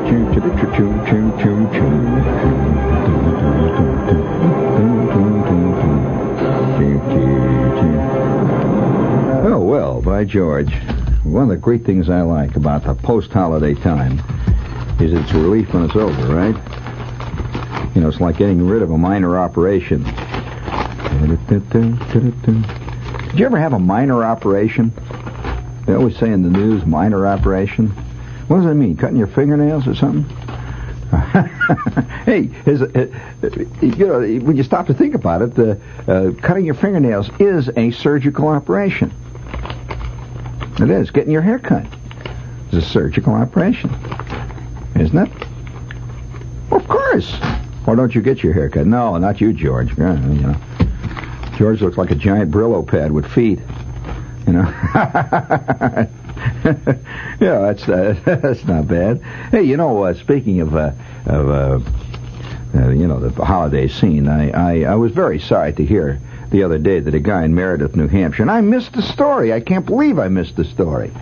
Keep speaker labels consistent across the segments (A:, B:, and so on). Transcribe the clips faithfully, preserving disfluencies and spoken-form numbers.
A: Oh, well, by George, one of the great things I like about the post-holiday time is it's relief when it's over, right? You know, it's like getting rid of a minor operation. Did you ever have a minor operation? They always say in the news, minor operation. What does that mean? Cutting your fingernails or something? Hey, is, uh, you know, when you stop to think about it, the uh, cutting your fingernails is a surgical operation. It is. Getting your hair cut is a surgical operation, isn't it? Well, of course. Or don't you get your hair cut? No, not you, George. You know, George looks like a giant Brillo pad with feet. You know. Yeah, that's uh, that's not bad. Hey, you know, uh, speaking of uh, of uh, uh, you know the holiday scene, I, I I was very sorry to hear the other day that a guy in Meredith, New Hampshire, and I missed the story. I can't believe I missed the story.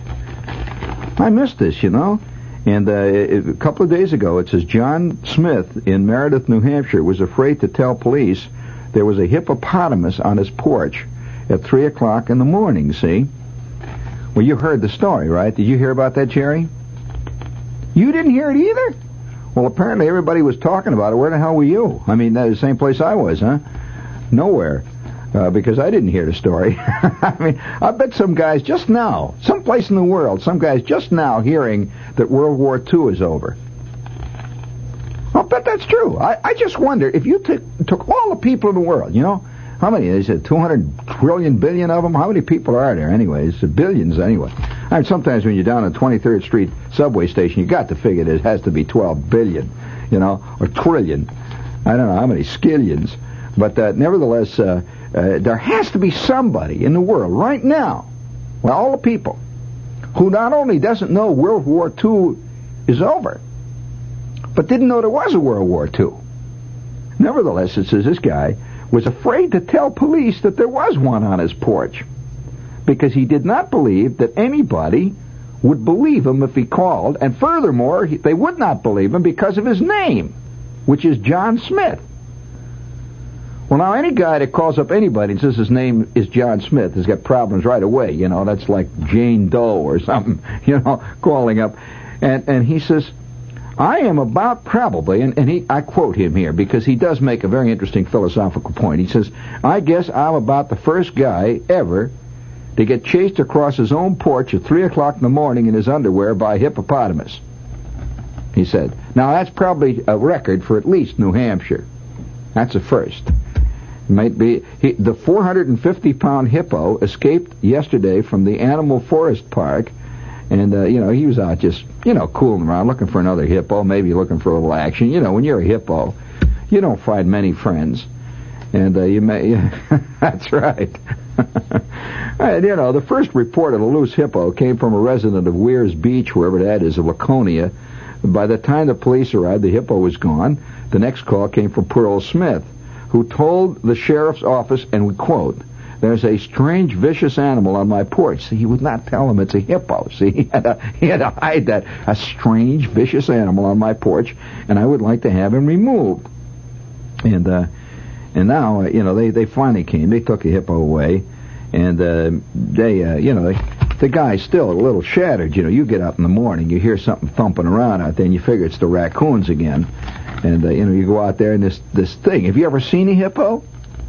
A: I missed this, you know. And uh, a couple of days ago, it says John Smith in Meredith, New Hampshire, was afraid to tell police there was a hippopotamus on his porch at three o'clock in the morning. See. Well, you heard the story, right? Did you hear about that, Jerry? You didn't hear it either? Well, apparently everybody was talking about it. Where the hell were you? I mean, that's the same place I was, huh? Nowhere. Uh, because I didn't hear the story. I mean, I bet some guys just now, someplace in the world, some guys just now hearing that World War Two is over. I'll bet that's true. I, I just wonder if you t- took all the people in the world, you know, how many? They said two hundred trillion billion of them. How many people are there anyway? It's billions anyway. I mean, sometimes when you're down at twenty-third Street subway station, you got to figure it has to be twelve billion, you know, or trillion. I don't know how many skillions. But uh, nevertheless, uh, uh, there has to be somebody in the world right now, well, all the people, who not only doesn't know World War Two is over, but didn't know there was a World War Two. Nevertheless, it says this guy was afraid to tell police that there was one on his porch because he did not believe that anybody would believe him if he called, and furthermore, he, they would not believe him because of his name, which is John Smith. Well, now, any guy that calls up anybody and says his name is John Smith has got problems right away. You know, that's like Jane Doe or something, you know, calling up. And and he says, I am about probably, and, and he, I quote him here because he does make a very interesting philosophical point. He says, I guess I'm about the first guy ever to get chased across his own porch at three o'clock in the morning in his underwear by a hippopotamus. He said, now that's probably a record for at least New Hampshire. That's a first. Might be he, the four hundred fifty pound hippo escaped yesterday from the Animal Forest Park. And, uh, you know, he was out just, you know, cooling around, looking for another hippo, maybe looking for a little action. You know, when you're a hippo, you don't find many friends. And uh, you may... Yeah, that's right. And, you know, the first report of a loose hippo came from a resident of Weirs Beach, wherever that is, of Laconia. By the time the police arrived, the hippo was gone. The next call came from Pearl Smith, who told the sheriff's office, and we quote, there's a strange, vicious animal on my porch. See, he would not tell him it's a hippo. See, he had, to, he had to hide that. A strange, vicious animal on my porch, and I would like to have him removed. And uh, and now, uh, you know, they, they finally came. They took the hippo away, and uh, they, uh, you know, they, the guy's still a little shattered. You know, you get up in the morning, you hear something thumping around out there, and you figure it's the raccoons again. And, uh, you know, you go out there and this, this thing. Have you ever seen a hippo?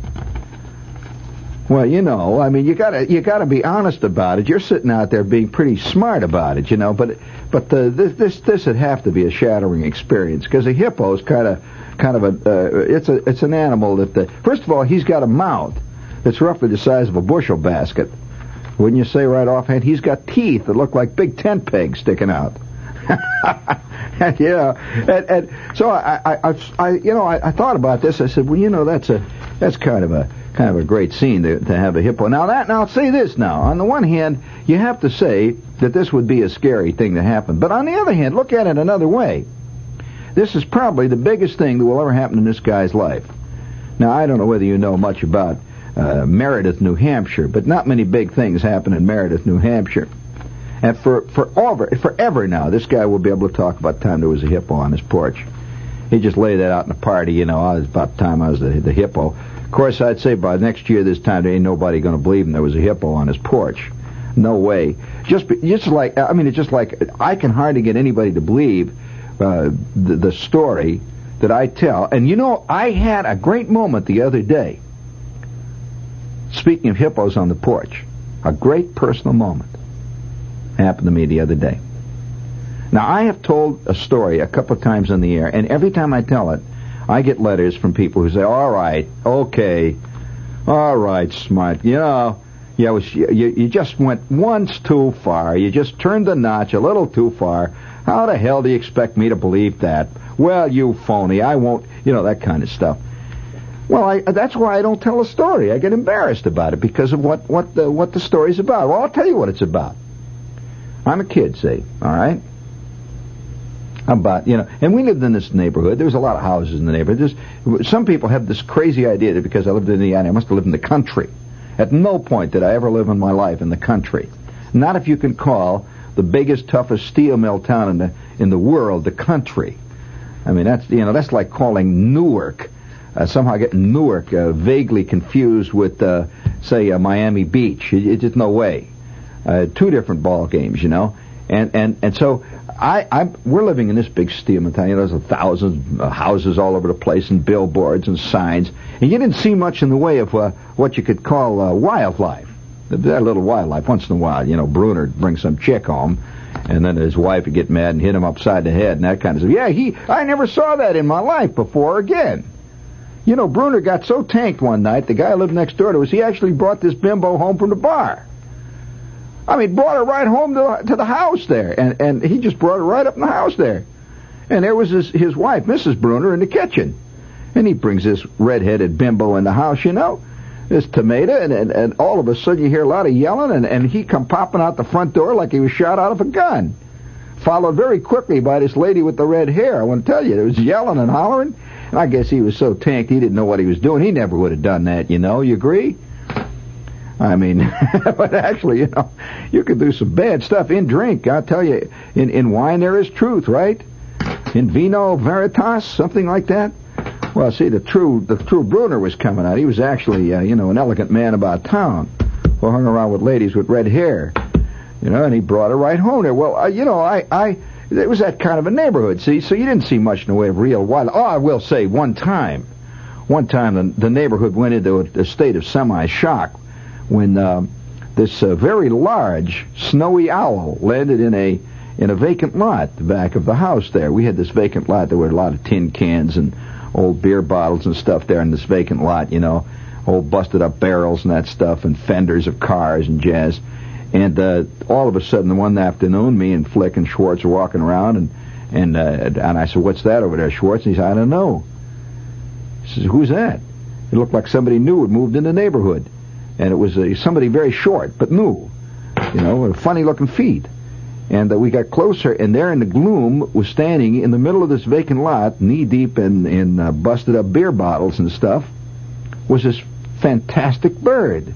A: Well, you know, I mean, you gotta you gotta be honest about it. You're sitting out there being pretty smart about it, you know. But but the, this this this would have to be a shattering experience because a hippo is kind of kind of a uh, it's a it's an animal that the, first of all he's got a mouth that's roughly the size of a bushel basket. Wouldn't you say right offhand? He's got teeth that look like big tent pegs sticking out. And, you know, and, and so I, I, I, I you know I, I thought about this. I said, well, you know, that's a that's kind of a kind of a great scene to, to have a hippo. Now that now I'll say this now. On the one hand, you have to say that this would be a scary thing to happen. But on the other hand, look at it another way. This is probably the biggest thing that will ever happen in this guy's life. Now I don't know whether you know much about uh, Meredith, New Hampshire, but not many big things happen in Meredith, New Hampshire. And for forever, forever now, this guy will be able to talk about the time there was a hippo on his porch. He just laid that out in a party, you know. Oh, it was about the time I was the, the hippo. Of course, I'd say by next year this time there ain't nobody going to believe him there was a hippo on his porch. No way. Just just like I mean, it's just like I can hardly get anybody to believe uh, the, the story that I tell. And you know, I had a great moment the other day. Speaking of hippos on the porch, a great personal moment happened to me the other day. Now, I have told a story a couple of times on the air, and every time I tell it, I get letters from people who say, all right, okay, all right, smart, you know, you, was, you, you just went once too far. You just turned the notch a little too far. How the hell do you expect me to believe that? Well, you phony, I won't, you know, that kind of stuff. Well, I, that's why I don't tell a story. I get embarrassed about it because of what, what, the, what the story's about. Well, I'll tell you what it's about. I'm a kid, see, all right? About, you know, and we lived in this neighborhood. There was a lot of houses in the neighborhood. There's, some people have this crazy idea that because I lived in Indiana, I must have lived in the country. At no point did I ever live in my life in the country. Not if you can call the biggest, toughest steel mill town in the in the world the country. I mean, that's, you know, that's like calling Newark, uh, somehow getting Newark uh, vaguely confused with, uh, say, uh, Miami Beach. It, it's just no way. Uh, two different ball games, you know. And and and so I I'm, we're living in this big steel mill town. You know, there's a thousand uh, houses all over the place and billboards and signs, and you didn't see much in the way of uh, what you could call uh, wildlife. There's a little wildlife once in a while. You know, Bruner would bring some chick home, and then his wife would get mad and hit him upside the head and that kind of stuff. Yeah, he I never saw that in my life before again. You know, Bruner got so tanked one night. The guy who lived next door to us, he actually brought this bimbo home from the bar. I mean, brought her right home to, to the house there, and, and he just brought her right up in the house there. And there was his, his wife, Missus Bruner, in the kitchen. And he brings this red-headed bimbo in the house, you know, this tomato, and, and, and all of a sudden you hear a lot of yelling, and, and he come popping out the front door like he was shot out of a gun. Followed very quickly by this lady with the red hair. I want to tell you, there was yelling and hollering. And I guess he was so tanked he didn't know what he was doing. He never would have done that, you know, you agree? I mean, but actually, you know, you could do some bad stuff in drink. I'll tell you, in, in wine there is truth, right? In vino veritas, something like that. Well, see, the true the true Bruner was coming out. He was actually, uh, you know, an elegant man about town who hung around with ladies with red hair, you know, and he brought her right home there. Well, uh, you know, I, I, it was that kind of a neighborhood, see, so you didn't see much in the way of real wild. Oh, I will say, one time, one time the, the neighborhood went into a, a state of semi-shock when uh, this uh, very large snowy owl landed in a in a vacant lot the back of the house there. We had this vacant lot. There were a lot of tin cans and old beer bottles and stuff there in this vacant lot, you know, old busted up barrels and that stuff, and fenders of cars and jazz. And uh, all of a sudden, one afternoon, me and Flick and Schwartz were walking around, and and uh, and I said, "What's that over there, Schwartz?" And he said, "I don't know." He says, "Who's that?" It looked like somebody new had moved in the neighborhood. And it was uh, somebody very short, but new, you know, with funny-looking feet. And uh, we got closer, and there in the gloom was standing in the middle of this vacant lot, knee-deep in, in uh, busted-up beer bottles and stuff, was this fantastic bird.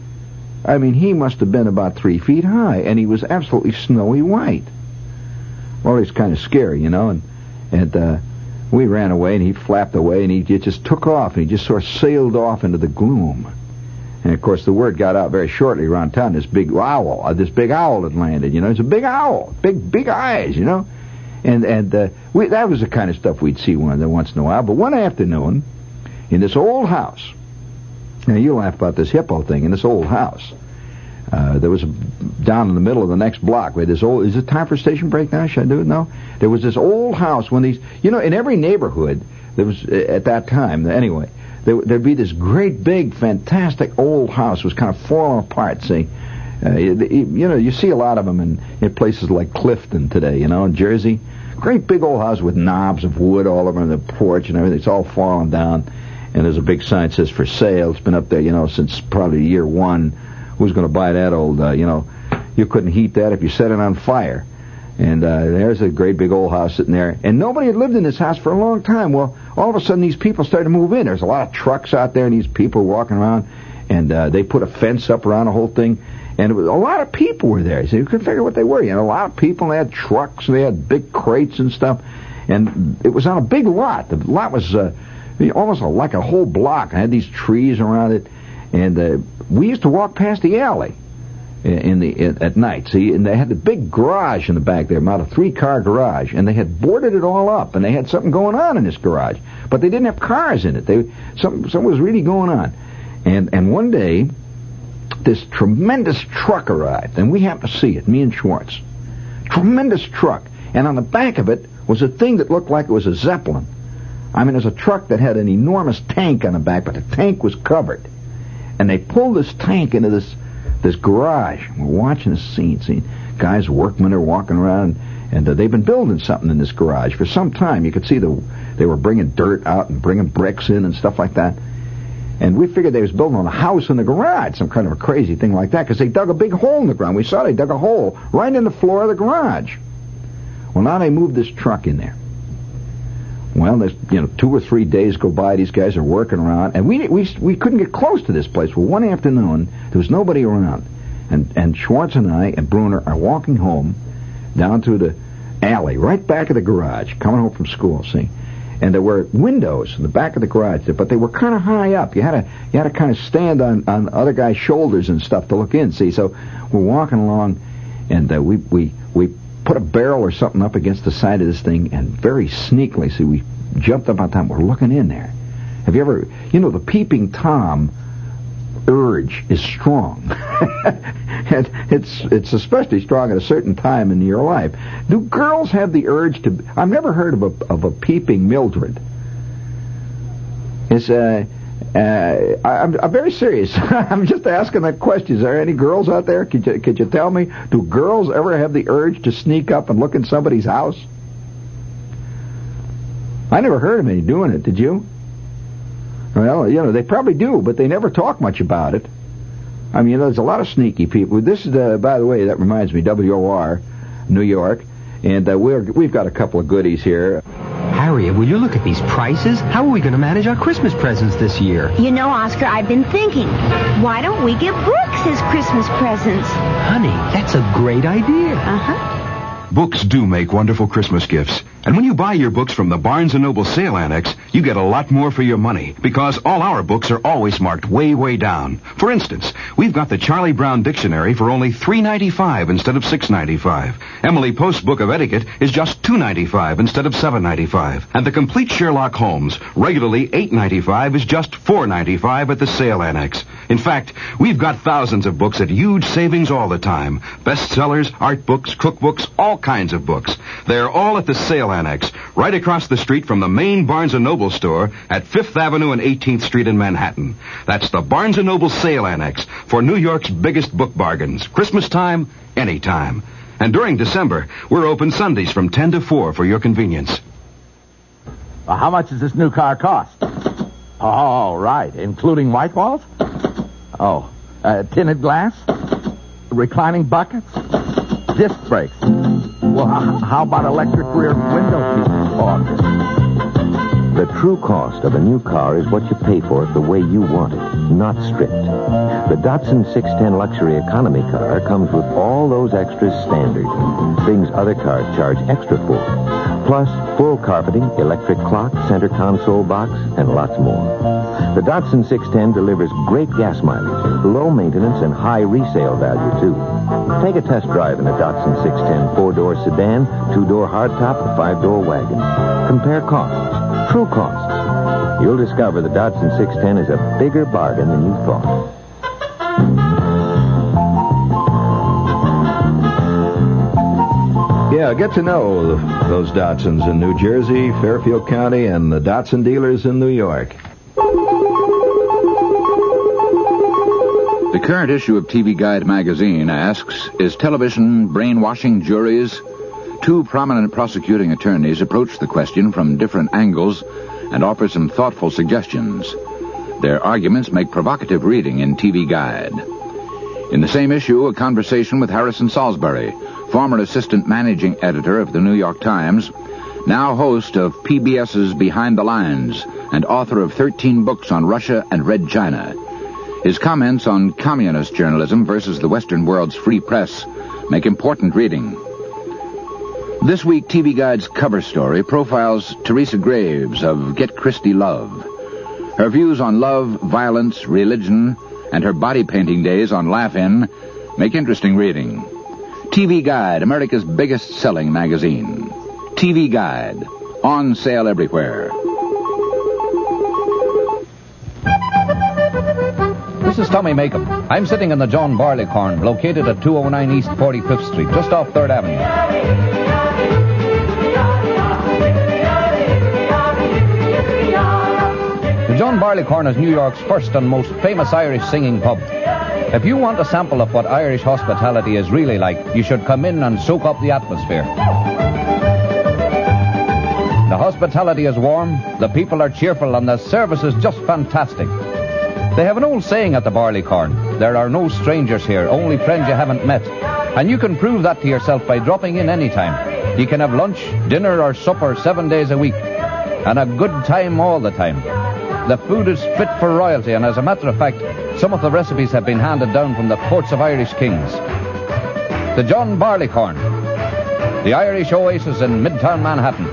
A: I mean, he must have been about three feet high, and he was absolutely snowy white. Well, he was kind of scary, you know, and, and uh, we ran away, and he flapped away, and he just took off, and he just sort of sailed off into the gloom. And, of course, the word got out very shortly around town. This big owl, uh, this big owl had landed, you know. It's a big owl, big, big eyes, you know. And and uh, we, that was the kind of stuff we'd see one, once in a while. But one afternoon, in this old house, now you laugh about this hippo thing, in this old house, uh, there was, a, down in the middle of the next block, where this old, is it time for a station break now? Should I do it now? There was this old house, when these, you know, in every neighborhood, there was, at that time, anyway, There, there'd be this great, big, fantastic old house. It was kind of falling apart, see. Uh, you, you know, you see a lot of them in, in places like Clifton today, you know, in Jersey. Great big old house with knobs of wood all over the porch and everything. It's all falling down. And there's a big sign that says for sale. It's been up there, you know, since probably year one. Who's going to buy that old, uh, you know, you couldn't heat that if you set it on fire. And uh, there's a great big old house sitting there. And nobody had lived in this house for a long time. Well, all of a sudden these people started to move in. There's a lot of trucks out there and these people walking around. And uh, they put a fence up around the whole thing. And it was, a lot of people were there. So you couldn't figure what they were. You know, a lot of people. They had trucks. They had big crates and stuff. And it was on a big lot. The lot was uh, almost a, like a whole block. I had these trees around it. And uh, we used to walk past the alley in the in, at night. See, and they had the big garage in the back there, about a three-car garage. And they had boarded it all up. And they had something going on in this garage. But they didn't have cars in it. They something, something was really going on. And And one day, this tremendous truck arrived, and we happened to see it, me and Schwartz. Tremendous truck. And on the back of it was a thing that looked like it was a Zeppelin. I mean, it was a truck that had an enormous tank on the back, but the tank was covered. And they pulled this tank into this this garage. We're watching this scene. See, guys, workmen are walking around, and uh, they've been building something in this garage for some time. You could see the they were bringing dirt out and bringing bricks in and stuff like that. And we figured they was building on a house in the garage, some kind of a crazy thing like that, because they dug a big hole in the ground. We saw they dug a hole right in the floor of the garage. Well, now they moved this truck in there. Well, there's, you know, two or three days go by. These guys are working around, and we we we couldn't get close to this place. Well, one afternoon there was nobody around, and and Schwartz and I and Bruner are walking home down through the alley right back of the garage, coming home from school. See. And there were windows in the back of the garage, but they were kind of high up. You had to you had to kind of stand on, on other guys' shoulders and stuff to look in. See, so we're walking along, and uh, we we we put a barrel or something up against the side of this thing, and very sneakily, see, we jumped up on top. We're looking in there. Have you ever, you know, the peeping Tom urge is strong. And it's it's especially strong at a certain time in your life. Do girls have the urge to? I've never heard of a of a peeping Mildred. It's uh, uh I, I'm I'm very serious. I'm just asking that question. Is there any girls out there? Could you could you tell me? Do girls ever have the urge to sneak up and look in somebody's house? I never heard of any doing it. Did you? Well, you know, they probably do, but they never talk much about it. I mean, there's a lot of sneaky people. This is, uh, by the way, that reminds me, W O R, New York, and uh, we're, we've got a couple of goodies here.
B: Harriet, will you look at these prices? How are we going to manage our Christmas presents this year?
C: You know, Oscar, I've been thinking, why don't we give books as Christmas presents?
B: Honey, that's a great idea.
C: Uh-huh.
D: Books do make wonderful Christmas gifts. And when you buy your books from the Barnes and Noble Sale Annex, you get a lot more for your money, because all our books are always marked way, way down. For instance, we've got the Charlie Brown Dictionary for only three ninety-five instead of six ninety-five. Emily Post's Book of Etiquette is just two ninety-five instead of seven ninety-five. And the Complete Sherlock Holmes, regularly eight ninety-five, is just four ninety-five at the Sale Annex. In fact, we've got thousands of books at huge savings all the time. Bestsellers, art books, cookbooks, all kinds of books. They're all at the Sale Annex, right across the street from the main Barnes and Noble store at Fifth Avenue and eighteenth Street in Manhattan. That's the Barnes and Noble Sale Annex for New York's biggest book bargains. Christmas time, anytime. And during December, we're open Sundays from ten to four for your convenience.
E: Well, how much does this new car cost? Oh, right. Including white walls? Oh, uh, tinted glass? Reclining buckets? Disc brakes? Well, how, how about electric rear window seats? Oh,
F: the true cost of a new car is what you pay for it the way you want it, not stripped. The Datsun six ten Luxury Economy car comes with all those extras standard, things other cars charge extra for. Plus, full carpeting, electric clock, center console box, and lots more. The Datsun six ten delivers great gas mileage, low maintenance, and high resale value, too. Take a test drive in a Datsun six ten four-door sedan, two-door hardtop, or five-door wagon. Compare costs, true costs. You'll discover the Datsun six ten is a bigger bargain than you thought.
A: Yeah, get to know those Datsuns in New Jersey, Fairfield County, and the Datsun dealers in New York.
G: The current issue of T V Guide magazine asks, is television brainwashing juries? Two prominent prosecuting attorneys approach the question from different angles and offer some thoughtful suggestions. Their arguments make provocative reading in T V Guide. In the same issue, a conversation with Harrison Salisbury, former assistant managing editor of the New York Times, now host of P B S's Behind the Lines, and author of thirteen books on Russia and Red China. His comments on communist journalism versus the Western world's free press make important reading. This week, T V Guide's cover story profiles Teresa Graves of Get Christie Love. Her views on love, violence, religion, and her body painting days on Laugh-In make interesting reading. T V Guide, America's biggest-selling magazine. T V Guide, on sale everywhere.
H: This is Tommy Makem. I'm sitting in the John Barleycorn, located at two oh nine East forty-fifth Street, just off third Avenue. The John Barleycorn is New York's first and most famous Irish singing pub. If you want a sample of what Irish hospitality is really like, you should come in and soak up the atmosphere. The hospitality is warm, the people are cheerful, and the service is just fantastic. They have an old saying at the Barleycorn: there are no strangers here, only friends you haven't met. And you can prove that to yourself by dropping in any time. You can have lunch, dinner, or supper seven days a week. And a good time all the time. The food is fit for royalty, and as a matter of fact, some of the recipes have been handed down from the courts of Irish kings. The John Barleycorn, the Irish oasis in Midtown Manhattan.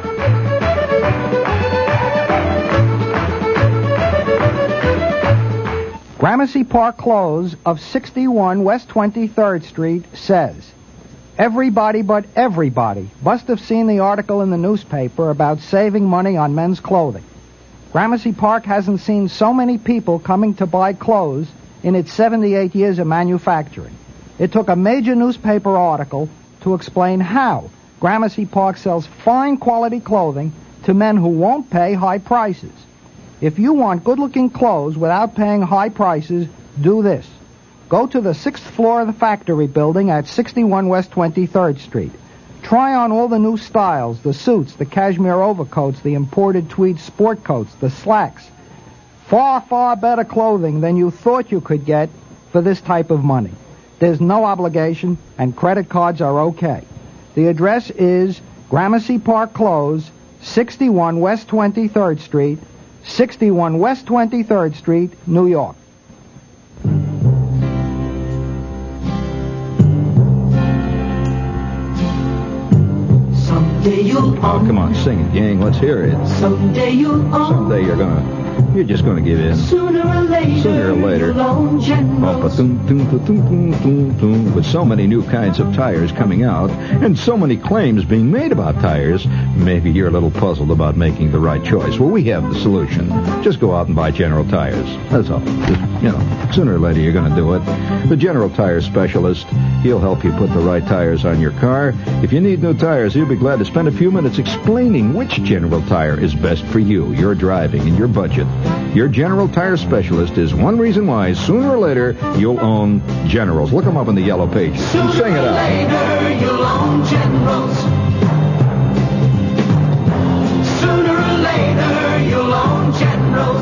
I: Gramercy Park Close of sixty-one West twenty-third Street says, everybody but everybody must have seen the article in the newspaper about saving money on men's clothing. Gramercy Park hasn't seen so many people coming to buy clothes in its seventy-eight years of manufacturing. It took a major newspaper article to explain how Gramercy Park sells fine quality clothing to men who won't pay high prices. If you want good-looking clothes without paying high prices, do this. Go to the sixth floor of the factory building at sixty-one West twenty-third Street. Try on all the new styles, the suits, the cashmere overcoats, the imported tweed sport coats, the slacks. Far, far better clothing than you thought you could get for this type of money. There's no obligation, and credit cards are okay. The address is Gramercy Park Close, sixty-one West twenty-third Street, sixty-one West twenty-third Street, New York.
J: Someday you'll
A: Oh, come on, sing it, gang. Let's hear it.
J: Someday you'll own.
A: Someday you're gonna, you're just gonna give in.
J: Sooner or later.
A: Sooner or later.
J: You'll own General.
A: With so many new kinds of tires coming out, and so many claims being made about tires, maybe you're a little puzzled about making the right choice. Well, we have the solution. Just go out and buy General Tires. That's all. Just, you know, sooner or later you're going to do it. The General Tire specialist, he'll help you put the right tires on your car. If you need new tires, he'll be glad to spend a few minutes explaining which General Tire is best for you, your driving, and your budget. Your General Tire specialist is one reason why sooner or later you'll own Generals. Look them up on the yellow page and sing it out.
J: Later you'll own Generals. Sooner or later you'll own Generals.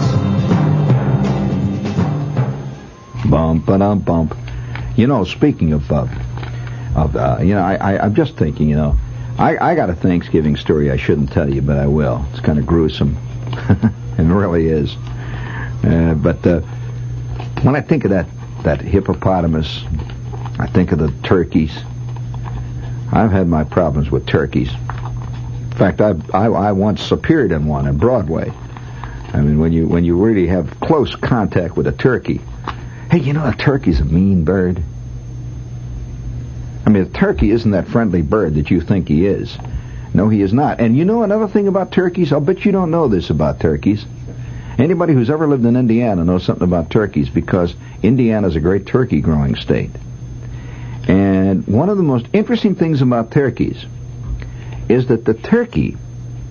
A: Bump, ba-dum, bump. You know, speaking of, uh, of uh, you know, I, I, I'm just thinking, you know, I, I got a Thanksgiving story I shouldn't tell you, but I will. It's kind of gruesome. It really is. Uh, but uh, when I think of that, that hippopotamus, I think of the turkeys. I've had my problems with turkeys. In fact, I, I, I once appeared in one on Broadway. I mean, when you when you really have close contact with a turkey. Hey, you know, a turkey's a mean bird. I mean, a turkey isn't that friendly bird that you think he is. No, he is not. And you know another thing about turkeys? I'll bet you don't know this about turkeys. Anybody who's ever lived in Indiana knows something about turkeys, because Indiana's a great turkey growing state. And one of the most interesting things about turkeys is that the turkey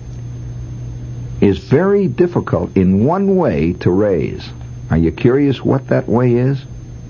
A: is very difficult in one way to raise. Are you curious what that way is?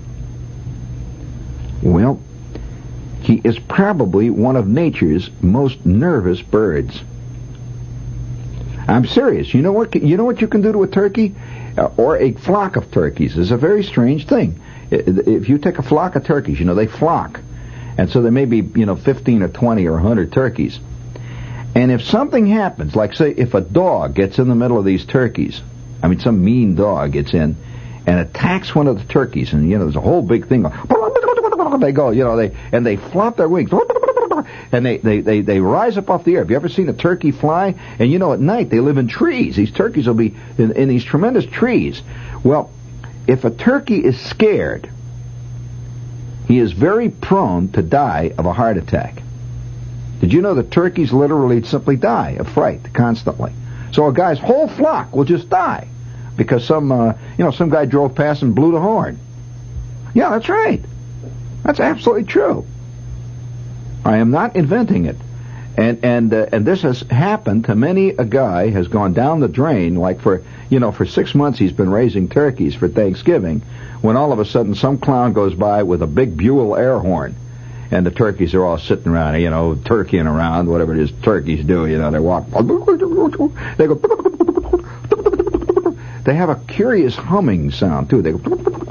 A: Well, he is probably one of nature's most nervous birds. I'm serious. You know what? You know what you can do to a turkey, uh, or a flock of turkeys? Is a very strange thing. If you take a flock of turkeys, you know they flock, and so there may be you know fifteen or twenty or a hundred turkeys. And if something happens, like say if a dog gets in the middle of these turkeys, I mean some mean dog gets in, and attacks one of the turkeys, and, you know, there's a whole big thing. They go, you know, they and they flop their wings, and they, they, they, they rise up off the air. Have you ever seen a turkey fly? And, you know, at night they live in trees. These turkeys will be in, in these tremendous trees. Well, if a turkey is scared, he is very prone to die of a heart attack. Did you know that turkeys literally simply die of fright constantly? So a guy's whole flock will just die because some, uh, you know, some guy drove past and blew the horn. Yeah, that's right. That's absolutely true. I am not inventing it. And and uh, and this has happened to many a guy has gone down the drain, like for, you know, for six months he's been raising turkeys for Thanksgiving, when all of a sudden some clown goes by with a big Buell air horn. And the turkeys are all sitting around, you know, turkeying around, whatever it is turkeys do, you know, they walk, they go, they have a curious humming sound, too. They go,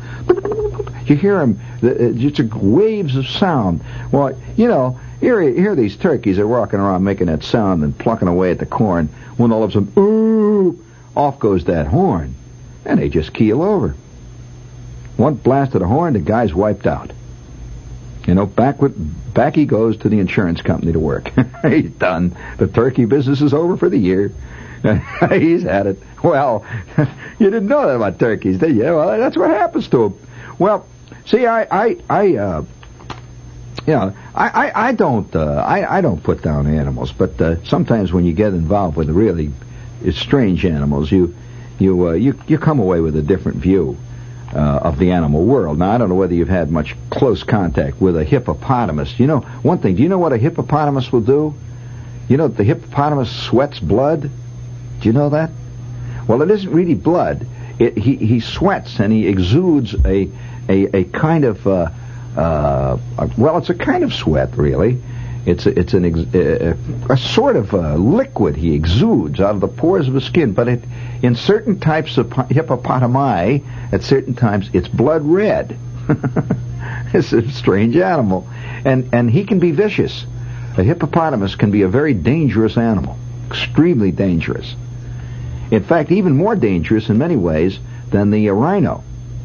A: you hear them, it's waves of sound. Well, you know, here, here these turkeys are walking around making that sound and plucking away at the corn, when all of a sudden, ooh, off goes that horn, and they just keel over. One blast of the horn, the guy's wiped out. You know, back with, back he goes to the insurance company to work. He's done. The turkey business is over for the year. He's had it. Well, you didn't know that about turkeys, did you? Well, that's what happens to them. Well, see, I, I, I, uh, you know, I, I, I don't, uh, I, I don't put down animals, but uh, sometimes when you get involved with really strange animals, you, you, uh, you, you come away with a different view. Uh, of the animal world. Now, I don't know whether you've had much close contact with a hippopotamus. You know, one thing, do you know what a hippopotamus will do? You know, the hippopotamus sweats blood. Do you know that? Well, it isn't really blood. It, he, he sweats and he exudes a a, a kind of, uh, uh, well, it's a kind of sweat, really. It's a, it's an ex, a, a sort of uh, liquid he exudes out of the pores of his skin, but it, in certain types of hippopotami, at certain times, it's blood red. It's a strange animal, and and he can be vicious. A hippopotamus can be a very dangerous animal, extremely dangerous. In fact, even more dangerous in many ways than the uh, rhino.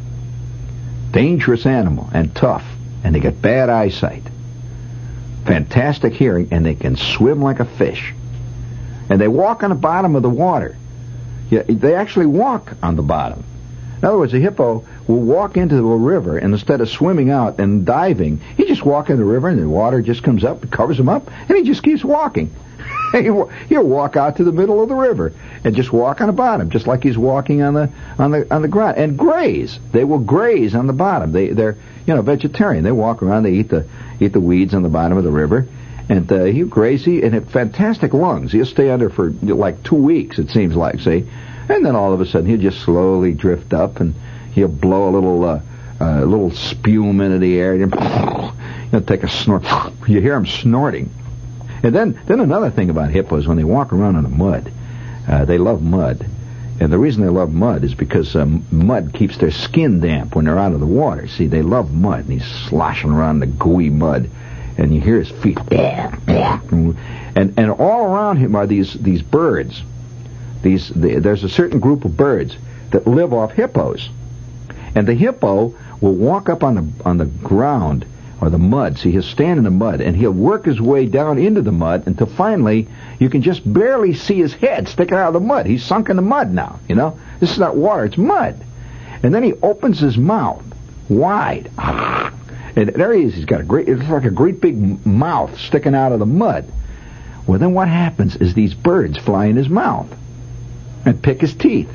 A: Dangerous animal and tough, and they get bad eyesight. Fantastic hearing, and they can swim like a fish. And they walk on the bottom of the water. Yeah, they actually walk on the bottom. In other words, a hippo will walk into a river, and instead of swimming out and diving, he just walks in the river, and the water just comes up and covers him up, and he just keeps walking. He'll walk out to the middle of the river and just walk on the bottom, just like he's walking on the on the on the ground, and graze. They will graze on the bottom. They they're you know vegetarian. They walk around. They eat the eat the weeds on the bottom of the river, and uh, he'll graze. He and have fantastic lungs. He'll stay under for like two weeks. It seems like, see, and then all of a sudden he'll just slowly drift up, and he'll blow a little uh, uh, little spume into the air. And he'll take a snort. You hear him snorting. And then, then another thing about hippos, when they walk around in the mud, uh, they love mud. And the reason they love mud is because um, mud keeps their skin damp when they're out of the water. See, they love mud, and he's sloshing around the gooey mud, and you hear his feet. And and all around him are these these birds. These the, there's a certain group of birds that live off hippos, and the hippo will walk up on the on the ground. Or the mud. See, he'll stand in the mud, and he'll work his way down into the mud until finally you can just barely see his head sticking out of the mud. He's sunk in the mud now, you know? This is not water, it's mud. And then he opens his mouth wide. And there he is. He's got a great, it's like a great big mouth sticking out of the mud. Well, then what happens is these birds fly in his mouth and pick his teeth.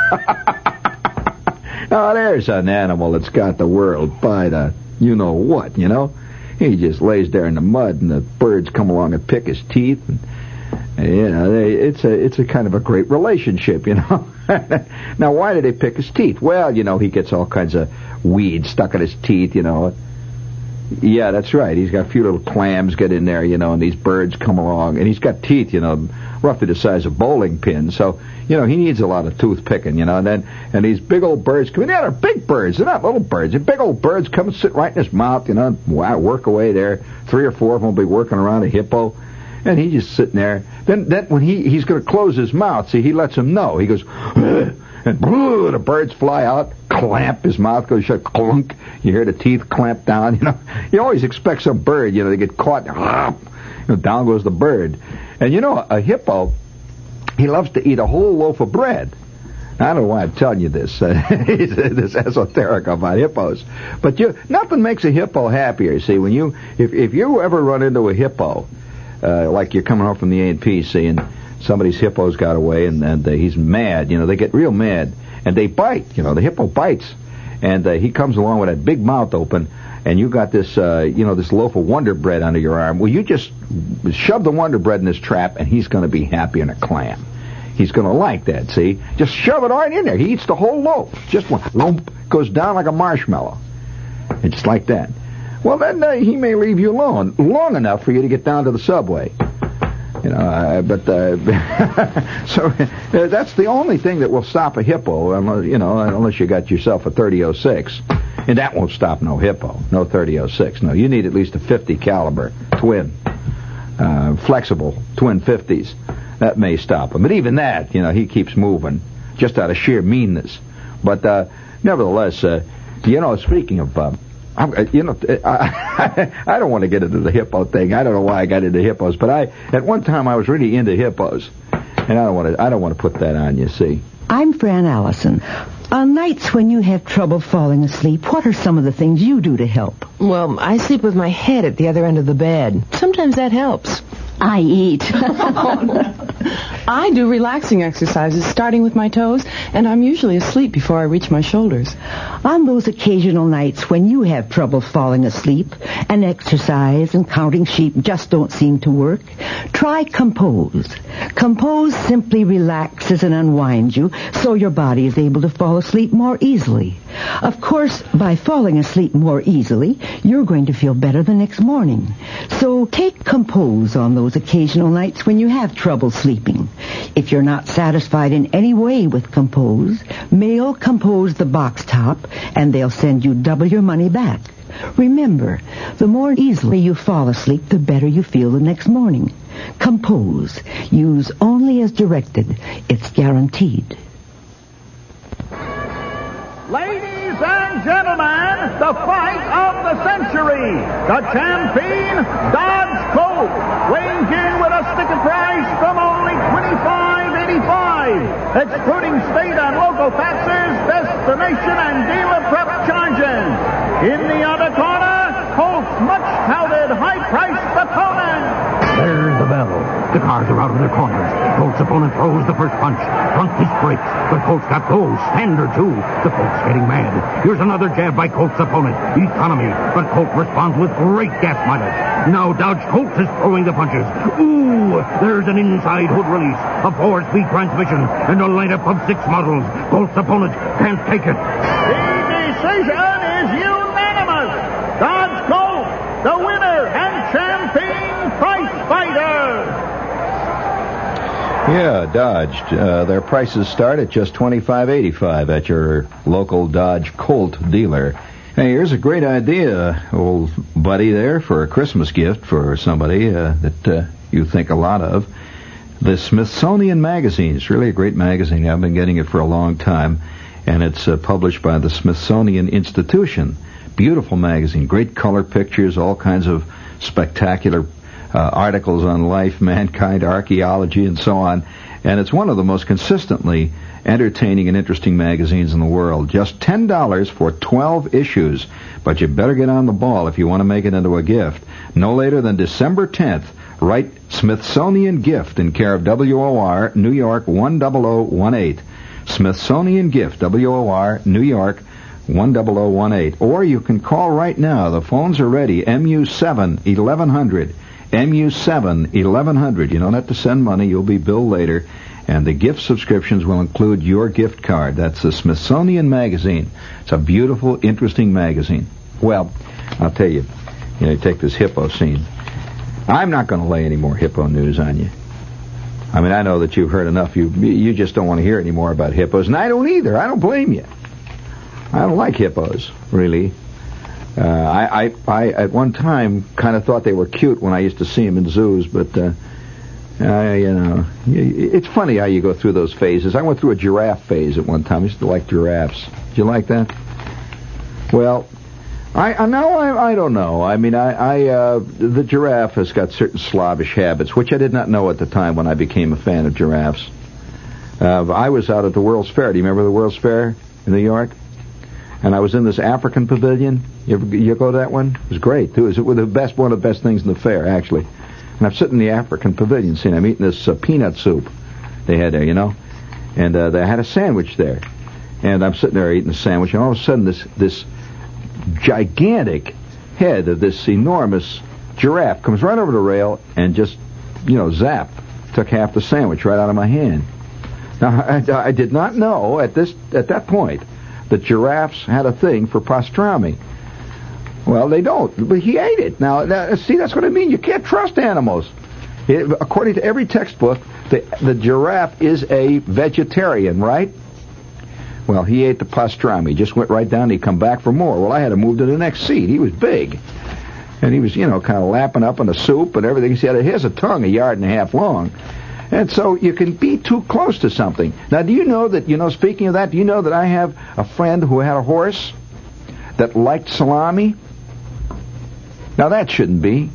A: Now, there's an animal that's got the world by the... You know what, you know? He just lays there in the mud, and the birds come along and pick his teeth. And, and you know, they, it's a it's a kind of a great relationship, you know? Now, why do they pick his teeth? Well, you know, he gets all kinds of weeds stuck in his teeth, you know. Yeah, that's right. He's got a few little clams get in there, you know, and these birds come along. And he's got teeth, you know, roughly the size of bowling pins. So, you know, he needs a lot of tooth picking, you know. And then and these big old birds come in. Yeah, they're big birds. They're not little birds. They're big old birds come and sit right in his mouth, you know, wow, work away there. Three or four of them will be working around a hippo. And he's just sitting there. Then then when he, he's going to close his mouth, see, he lets him know. He goes, and the birds fly out, clamp. His mouth goes shut, clunk. You hear the teeth clamp down. You know, you always expect some bird, you know, to get caught. You know, down goes the bird. And, you know, a hippo, he loves to eat a whole loaf of bread. I don't know why I'm telling you this, uh, this esoteric about hippos, but you, nothing makes a hippo happier. See, when you, if if you ever run into a hippo, uh, like you're coming home from the A and P, see, and somebody's hippo's got away, and, and uh, he's mad, you know, they get real mad, and they bite, you know, the hippo bites, and uh, he comes along with that big mouth open, and you got this, uh, you know, this loaf of Wonder Bread under your arm. Well, you just shove the Wonder Bread in this trap, and he's going to be happy in a clam. He's going to like that, see? Just shove it right in there. He eats the whole loaf. Just one lump goes down like a marshmallow. And just like that. Well, then uh, he may leave you alone long enough for you to get down to the subway. You know, uh, but uh, so uh, that's the only thing that will stop a hippo, unless, you know, unless you got yourself a thirty oh six. And that won't stop no hippo, no thirty oh six. No, you need at least a fifty caliber twin, uh, flexible twin fifties. That may stop him. But even that, you know, he keeps moving just out of sheer meanness. But uh, nevertheless, uh, you know, speaking of, uh, I'm, you know, I, I don't want to get into the hippo thing. I don't know why I got into hippos, but I at one time I was really into hippos, and I don't want to. I don't want to put that on you. See.
K: I'm Fran Allison. On nights when you have trouble falling asleep, what are some of the things you do to help?
L: Well, I sleep with my head at the other end of the bed. Sometimes that helps.
K: I eat.
L: I do relaxing exercises, starting with my toes, and I'm usually asleep before I reach my shoulders.
K: On those occasional nights when you have trouble falling asleep, and exercise and counting sheep just don't seem to work, try Compose. Compose simply relaxes and unwinds you so your body is able to fall asleep more easily. Of course, by falling asleep more easily, you're going to feel better the next morning. So take Compose on those occasional nights when you have trouble sleeping. If you're not satisfied in any way with Compose, mail Compose the box top, and they'll send you double your money back. Remember, the more easily you fall asleep, the better you feel the next morning. Compose. Use only as directed. It's guaranteed.
M: Ladies and gentlemen, the fight of the century. The champion, Dodge Colt, weighing in with a sticker price from only twenty-five eighty-five, excluding state and local taxes, destination and dealer prep charges. In the other corner, Colt's much-touted high-priced opponent.
N: There's the bell. The cars are out of their corners. Colt's opponent throws the first punch. Front fist breaks. But Colt's got goals. Standard, too. The Colt's getting mad. Here's another jab by Colt's opponent. Economy. But Colt responds with great gas mileage. Now Dodge Colt is throwing the punches. Ooh! There's an inside hood release. A four-speed transmission. And a lineup of six models. Colt's opponent can't take it.
M: The decision is unanimous. Dodge Colt, the winner and champion prize fighter.
A: Yeah, Dodge. Uh, their prices start at just twenty-five eighty-five at your local Dodge Colt dealer. Hey, here's a great idea, old buddy, there for a Christmas gift for somebody uh, that uh, you think a lot of. The Smithsonian Magazine. It's really a great magazine. I've been getting it for a long time, and it's uh, published by the Smithsonian Institution. Beautiful magazine, great color pictures, all kinds of spectacular uh, articles on life, mankind, archaeology, and so on. And it's one of the most consistently entertaining and interesting magazines in the world. Just ten dollars for twelve issues. But you better get on the ball if you want to make it into a gift. No later than December tenth. Write Smithsonian Gift in care of W O R, New York one zero zero one eight. Smithsonian Gift, W O R, New York one zero zero one eight. Or you can call right now. The phones are ready. M U seven eleven hundred. M U seven eleven hundred. You don't have to send money. You'll be billed later. And the gift subscriptions will include your gift card. That's the Smithsonian Magazine. It's a beautiful, interesting magazine. Well, I'll tell you, you know, you take this hippo scene. I'm not going to lay any more hippo news on you. I mean, I know that you've heard enough. You you just don't want to hear any more about hippos, and I don't either. I don't blame you. I don't like hippos, really. Uh, I, I, I, at one time, kind of thought they were cute when I used to see them in zoos, but uh, Uh, you know, it's funny how you go through those phases. I went through a giraffe phase at one time. I used to like giraffes. Did you like that? Well, I, I now I, I don't know. I mean, I, I uh, the giraffe has got certain Slavish habits, which I did not know at the time when I became a fan of giraffes. Uh, I was out at the World's Fair. Do you remember the World's Fair in New York? And I was in this African pavilion. You ever you go to that one? It was great too. It was the best, one of the best things in the fair, actually. And I'm sitting in the African pavilion, seeing I'm eating this uh, peanut soup they had there, you know, and uh, they had a sandwich there, and I'm sitting there eating the sandwich, and all of a sudden this this gigantic head of this enormous giraffe comes right over the rail and just, you know, zap, took half the sandwich right out of my hand. Now I, I did not know at this at that point that giraffes had a thing for pastrami. Well, they don't, but he ate it. Now, that, see, that's what I mean. You can't trust animals. It, according to every textbook, the, the giraffe is a vegetarian, right? Well, he ate the pastrami. He just went right down. He'd come back for more. Well, I had to move to the next seat. He was big. And he was, you know, kind of lapping up on the soup and everything. He had, he has a tongue a yard and a half long. And so you can be too close to something. Now, do you know that, you know, speaking of that, do you know that I have a friend who had a horse that liked salami? Now, that shouldn't be.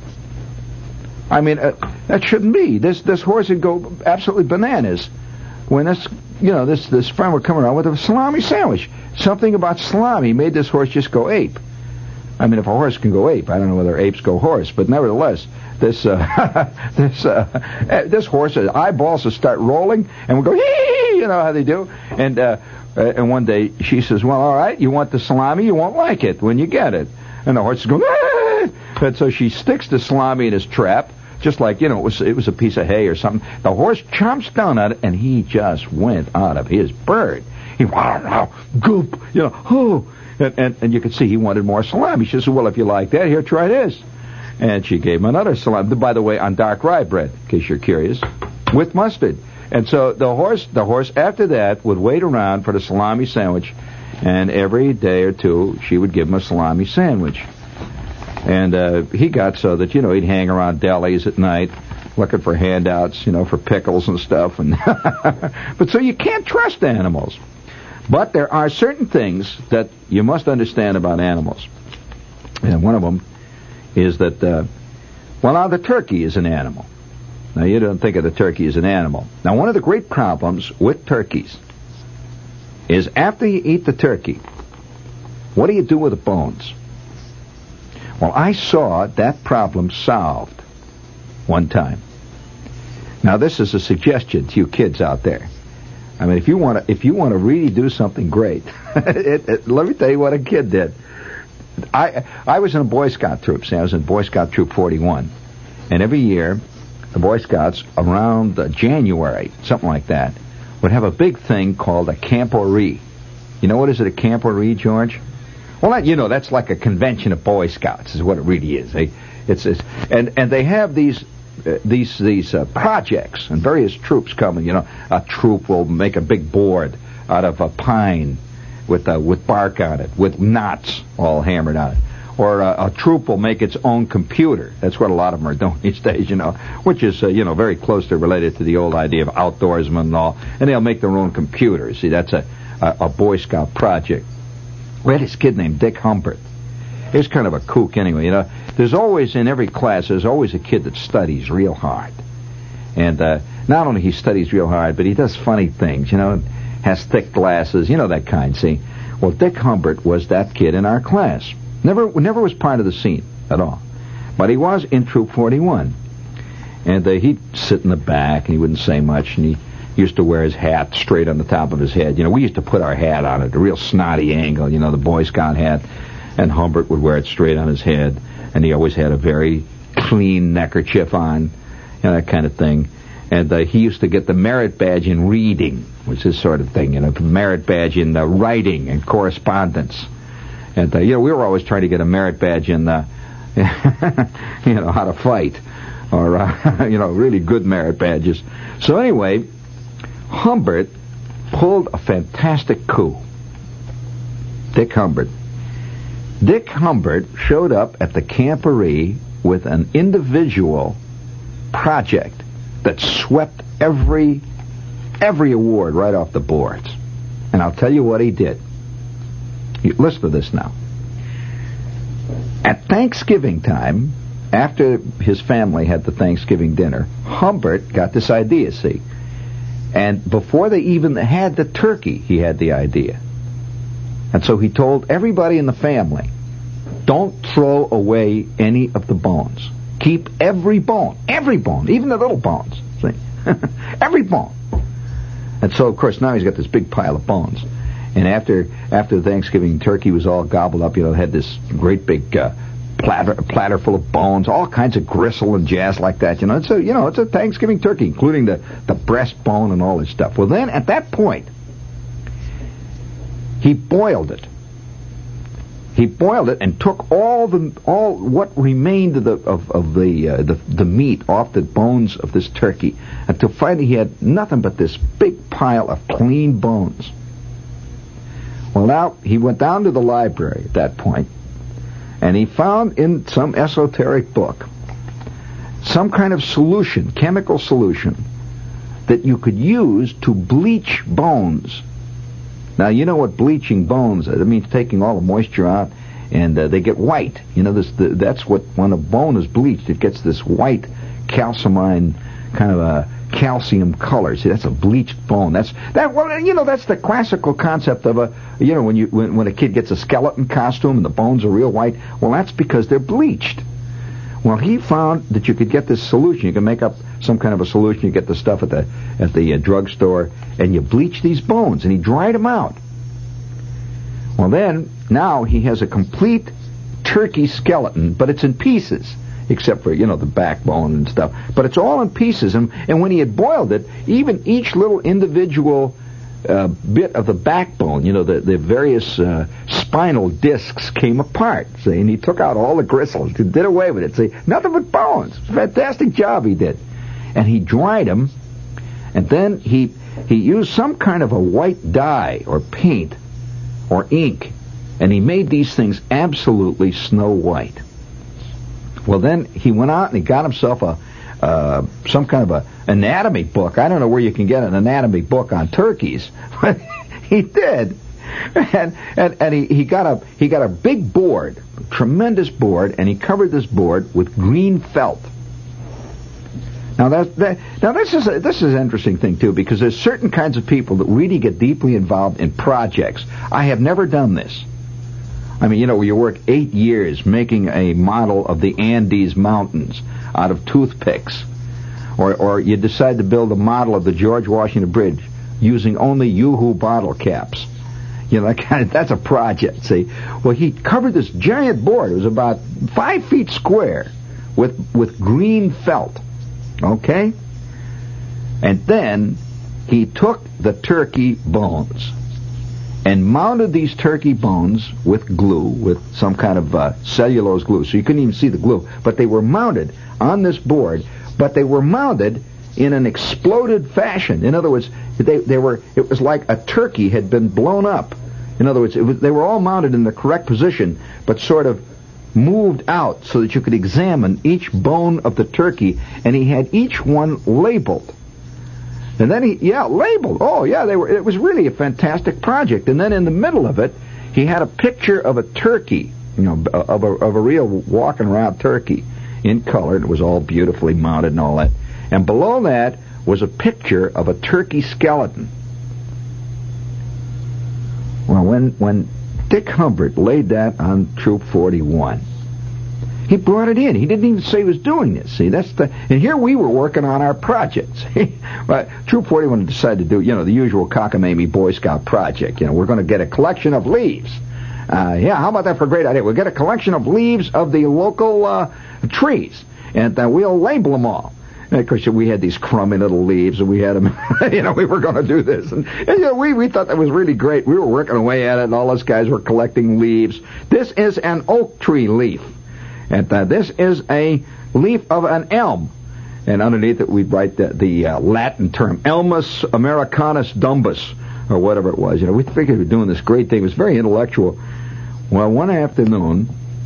A: I mean, uh, that shouldn't be. This this horse would go absolutely bananas when this, you know, this, this friend would come around with a salami sandwich. Something about salami made this horse just go ape. I mean, if a horse can go ape, I don't know whether apes go horse, but nevertheless, this uh, this uh, this horse's eyeballs will start rolling and we'll go, hee, you know how they do. And uh, and one day she says, well, all right, you want the salami, you won't like it when you get it. And the horse is going, ah! And so she sticks the salami in his trap, just like, you know, it was it was a piece of hay or something. The horse chomps down on it, and he just went out of his bird. He, wow, wow, goop, you know, oh. And, and, and you could see he wanted more salami. She said, well, if you like that, here, try this. And she gave him another salami, by the way, on dark rye bread, in case you're curious, with mustard. And so the horse, the horse after that would wait around for the salami sandwich, and every day or two she would give him a salami sandwich. And uh, he got so that, you know, he'd hang around delis at night looking for handouts, you know, for pickles and stuff. And but so you can't trust animals. But there are certain things that you must understand about animals. And one of them is that, uh, well, now the turkey is an animal. Now, you don't think of the turkey as an animal. Now, one of the great problems with turkeys is after you eat the turkey, what do you do with the bones? Well, I saw that problem solved one time. Now, this is a suggestion to you kids out there. I mean, if you want to, if you want to really do something great, it, it, let me tell you what a kid did. I I was in a Boy Scout troop. See, I was in Boy Scout Troop forty-one, and every year, the Boy Scouts around uh, January, something like that, would have a big thing called a camporee. You know what is it, a camporee, George? Well, that, you know, that's like a convention of Boy Scouts, is what it really is. They, it's, it's and and they have these. Uh, these these uh, projects, and various troops come, and you know, a troop will make a big board out of a pine with uh, with bark on it, with knots all hammered on it, or uh, a troop will make its own computer. That's what a lot of them are doing these days, you know, which is uh, you know very closely related to the old idea of outdoorsmen and all. And they'll make their own computer. See, that's a a, a Boy Scout project. We had this kid named Dick Humbert. He was kind of a kook anyway, you know. There's always, in every class, there's always a kid that studies real hard. And uh, not only he studies real hard, but he does funny things, you know, has thick glasses, you know, that kind, see. Well, Dick Humbert was that kid in our class. Never never was part of the scene at all. But he was in Troop forty-one. And uh, he'd sit in the back, and he wouldn't say much, and he used to wear his hat straight on the top of his head. You know, we used to put our hat on at a real snotty angle, you know, the Boy Scout hat. And Humbert would wear it straight on his head, and he always had a very clean neckerchief on, you know, that kind of thing. And uh, he used to get the merit badge in reading, was his sort of thing, you know, the merit badge in uh, writing and correspondence. And, uh, you know, we were always trying to get a merit badge in, uh, you know, how to fight, or, uh, you know, really good merit badges. So anyway, Humbert pulled a fantastic coup. Dick Humbert. Dick Humbert showed up at the camporee with an individual project that swept every every award right off the boards. And I'll tell you what he did. You, listen to this now. At Thanksgiving time, after his family had the Thanksgiving dinner, Humbert got this idea, see? And before they even had the turkey, he had the idea. And so he told everybody in the family, don't throw away any of the bones. Keep every bone, every bone, even the little bones, see? Every bone. And so, of course, now he's got this big pile of bones. And after after the Thanksgiving turkey was all gobbled up, you know, had this great big uh, platter platter full of bones, all kinds of gristle and jazz like that. You know, it's a you know it's a Thanksgiving turkey, including the the breastbone and all this stuff. Well, then at that point, he boiled it. He boiled it and took all the all what remained of the of, of the, uh, the the meat off the bones of this turkey, until finally he had nothing but this big pile of clean bones. Well, now he went down to the library at that point, and he found in some esoteric book some kind of solution, chemical solution, that you could use to bleach bones. Now, you know what bleaching bones is. It means taking all the moisture out, and uh, they get white. You know, this the, that's what, when a bone is bleached, it gets this white calcimine kind of a calcium color. See, that's a bleached bone. That's that. Well, you know, that's the classical concept of a, you know, when you when, when a kid gets a skeleton costume and the bones are real white. Well, that's because they're bleached. Well, he found that you could get this solution. You can make up some kind of a solution. You get the stuff at the at the uh, drugstore, and you bleach these bones, and he dried them out. Well, then, now he has a complete turkey skeleton, but it's in pieces, except for, you know, the backbone and stuff. But it's all in pieces, and, and when he had boiled it, even each little individual uh, bit of the backbone, you know, the, the various uh, spinal discs came apart, see, and he took out all the gristle, he did away with it, see, nothing but bones. Fantastic job he did. And he dried them, and then he he used some kind of a white dye or paint or ink, and he made these things absolutely snow white. Well, then he went out and he got himself a uh, some kind of a anatomy book. I don't know where you can get an anatomy book on turkeys, but he did. And and, and he, he got a he got a big board, a tremendous board, and he covered this board with green felt. Now that, that now this is a, this is an interesting thing too, because there's certain kinds of people that really get deeply involved in projects. I have never done this. I mean, you know, you work eight years making a model of the Andes Mountains out of toothpicks, or or you decide to build a model of the George Washington Bridge using only Yoo-hoo bottle caps. You know, that kind of, that's a project. See, well, he covered this giant board. It was about five feet square with with green felt. Okay? And then he took the turkey bones and mounted these turkey bones with glue, with some kind of uh, cellulose glue. So you couldn't even see the glue. But they were mounted on this board, but they were mounted in an exploded fashion. In other words, they, they were. It was like a turkey had been blown up. In other words, it was, they were all mounted in the correct position, but sort of moved out so that you could examine each bone of the turkey, and he had each one labeled. And then he, yeah, labeled. Oh, yeah, they were. It was really a fantastic project. And then in the middle of it, he had a picture of a turkey, you know, of a, of a real walking around turkey in color. It was all beautifully mounted and all that. And below that was a picture of a turkey skeleton. Well, when when Dick Humbert laid that on Troop forty-one, he brought it in. He didn't even say he was doing this. See, that's the. And here we were working on our projects. But Troop forty-one decided to do, you know, the usual cockamamie Boy Scout project. You know, we're going to get a collection of leaves. Uh, yeah, how about that for a great idea? We'll get a collection of leaves of the local uh, trees, and uh, we'll label them all. And of course, we had these crummy little leaves, and we had them, you know, we were going to do this. And, and you know, we, we thought that was really great. We were working away at it, and all those guys were collecting leaves. This is an oak tree leaf. And uh, this is a leaf of an elm. And underneath it, we'd write the, the uh, Latin term, Elmus Americanus Dumbus, or whatever it was. You know, we figured we were doing this great thing. It was very intellectual. Well, one afternoon,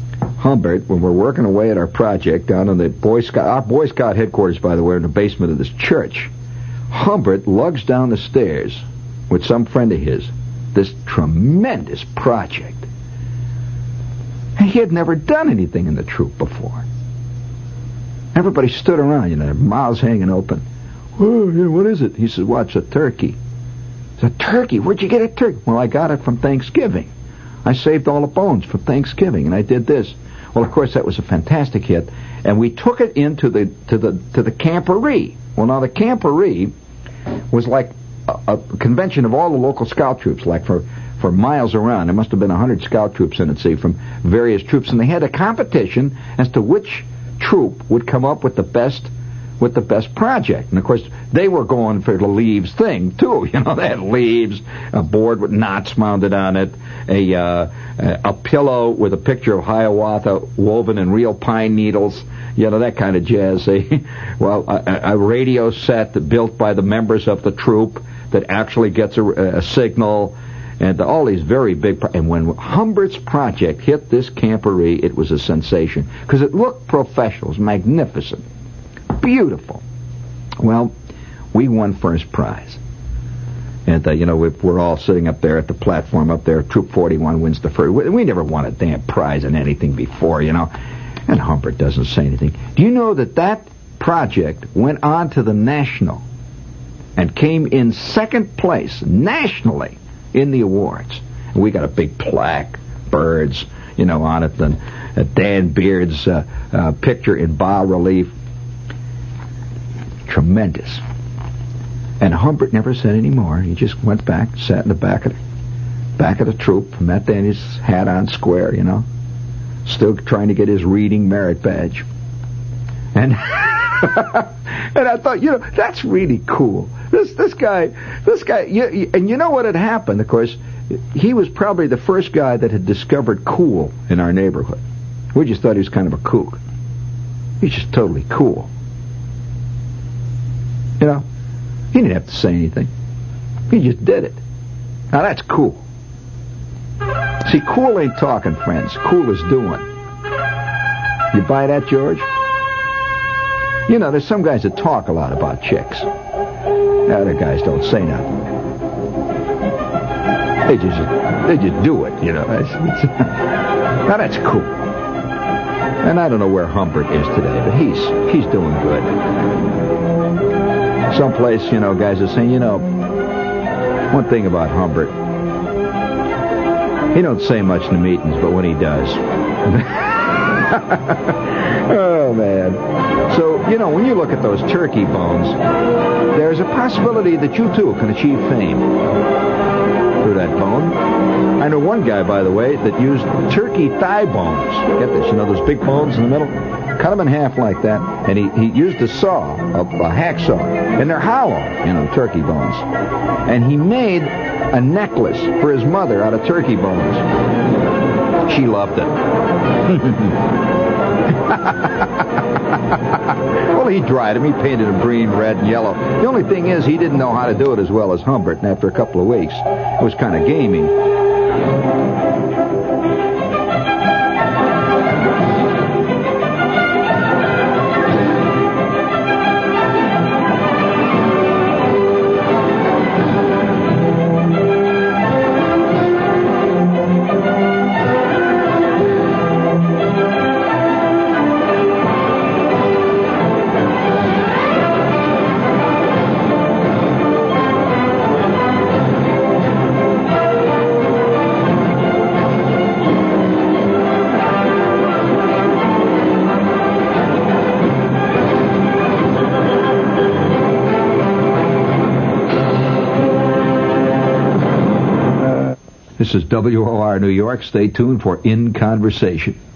A: Humbert, when we're working away at our project down in the Boy Scout, our Boy Scout headquarters, by the way, in the basement of this church, Humbert lugs down the stairs with some friend of his this tremendous project. And he had never done anything in the troop before. Everybody stood around, you know, their mouths hanging open. Oh, yeah, what is it? He says, well, it's a turkey. It's a turkey? Where'd you get a turkey? Well, I got it from Thanksgiving. I saved all the bones for Thanksgiving, and I did this. Well, of course, that was a fantastic hit, and we took it into the to the to the camporee. Well, now the camporee was like a, a convention of all the local scout troops, like for for miles around. There must have been a hundred scout troops in it, see, from various troops, and they had a competition as to which troop would come up with the best with the best project. And of course, they were going for the leaves thing too. You know, they had leaves, a board with knots mounted on it, a uh, a pillow with a picture of Hiawatha woven in real pine needles. You know, that kind of jazz. A, well, a, a radio set built by the members of the troop that actually gets a, a signal. And all these very big... Pro- and when Humbert's project hit this camporee, it was a sensation. Because it looked professional. It was magnificent. Beautiful. Well, we won first prize. And, uh, you know, we're all sitting up there at the platform up there. Troop forty-one wins the first. We, we never won a damn prize in anything before, you know. And Humbert doesn't say anything. Do you know that that project went on to the National and came in second place nationally in the awards? And we got a big plaque, birds, you know, on it, and uh, Dan Beard's uh, uh, picture in bas relief. Tremendous. And Humbert never said any more. He just went back, sat in the back of the, back of the troop, met then his hat on square, you know, still trying to get his reading merit badge. And and I thought, you know, that's really cool. This this guy, this guy, you, and you know what had happened? Of course, he was probably the first guy that had discovered cool in our neighborhood. We just thought he was kind of a kook. He's just totally cool. You know, he didn't have to say anything. He just did it. Now that's cool. See, cool ain't talking, friends. Cool is doing. You buy that, George? You know, there's some guys that talk a lot about chicks. The other guys don't say nothing. They just they just do it, you know. It's, it's, now that's cool. And I don't know where Humbert is today, but he's he's doing good. Someplace, you know, guys are saying, you know, one thing about Humbert, he don't say much in the meetings, but when he does. Oh, man. So, you know, when you look at those turkey bones, there's a possibility that you, too, can achieve fame through that bone. I know one guy, by the way, that used turkey thigh bones. Get this, you know, those big bones in the middle? Cut them in half like that, and he, he used a saw, a, a hacksaw, and they're hollow, you know, turkey bones. And he made a necklace for his mother out of turkey bones. She loved it. Well, he dried them. He painted them green, red, and yellow. The only thing is, he didn't know how to do it as well as Humbert, and after a couple of weeks, it was kind of gaming. This is W O R New York. Stay tuned for In Conversation.